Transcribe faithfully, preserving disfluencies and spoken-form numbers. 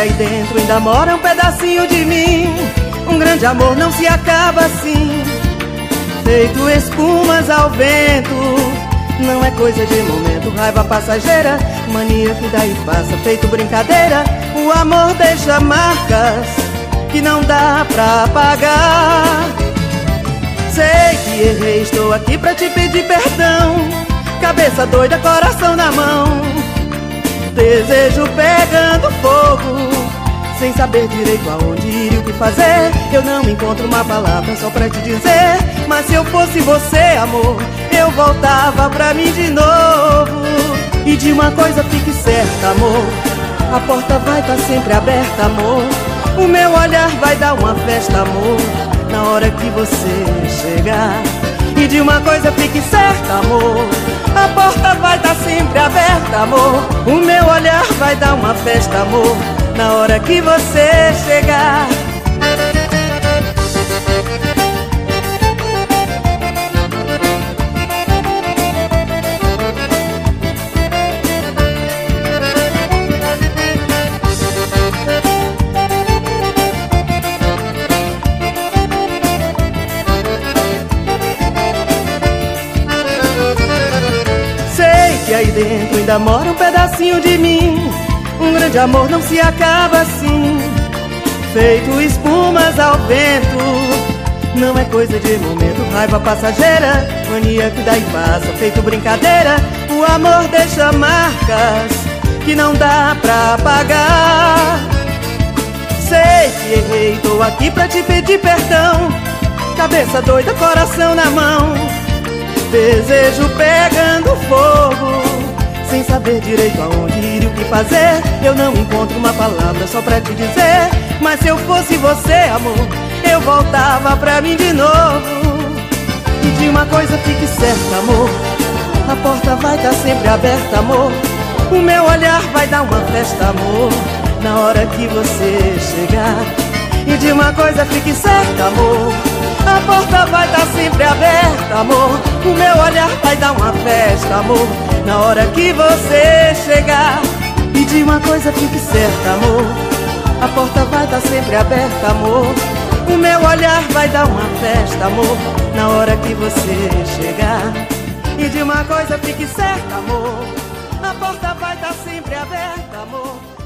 aí dentro ainda mora um pedacinho de mim. Um grande amor não se acaba assim, feito espumas ao vento. Não é coisa de momento, raiva passageira, mania que daí passa, feito brincadeira. O amor deixa marcas que não dá pra apagar. Sei que errei, estou aqui pra te pedir perdão. Cabeça doida, coração na mão, desejo pegando fogo, sem saber direito aonde ir e o que fazer. Eu não encontro uma palavra só pra te dizer, mas se eu fosse você, amor, eu voltava pra mim de novo. E de uma coisa fique certa, amor, a porta vai estar sempre aberta, amor. O meu olhar vai dar uma festa, amor, na hora que você chegar. E de uma coisa fique certa, amor, a porta vai estar sempre aberta, amor. O meu olhar vai dar uma festa, amor, na hora que você chegar. E aí dentro ainda mora um pedacinho de mim. Um grande amor não se acaba assim, feito espumas ao vento. Não é coisa de momento, raiva passageira, mania que daí passa, feito brincadeira. O amor deixa marcas que não dá pra apagar. Sei que errei, tô aqui pra te pedir perdão. Cabeça doida, coração na mão, desejo pegando fogo, sem saber direito aonde ir e o que fazer. Eu não encontro uma palavra só pra te dizer, mas se eu fosse você, amor, eu voltava pra mim de novo. E de uma coisa fique certa, amor, a porta vai estar sempre aberta, amor. O meu olhar vai dar uma festa, amor, na hora que você chegar. E de uma coisa fique certa, amor, a porta vai estar sempre aberta, amor. O meu olhar vai dar uma festa, amor, na hora que você chegar. E de uma coisa fique certa, amor, a porta vai estar sempre aberta, amor. O meu olhar vai dar uma festa, amor, na hora que você chegar. E de uma coisa fique certa, amor, a porta vai estar sempre aberta, amor.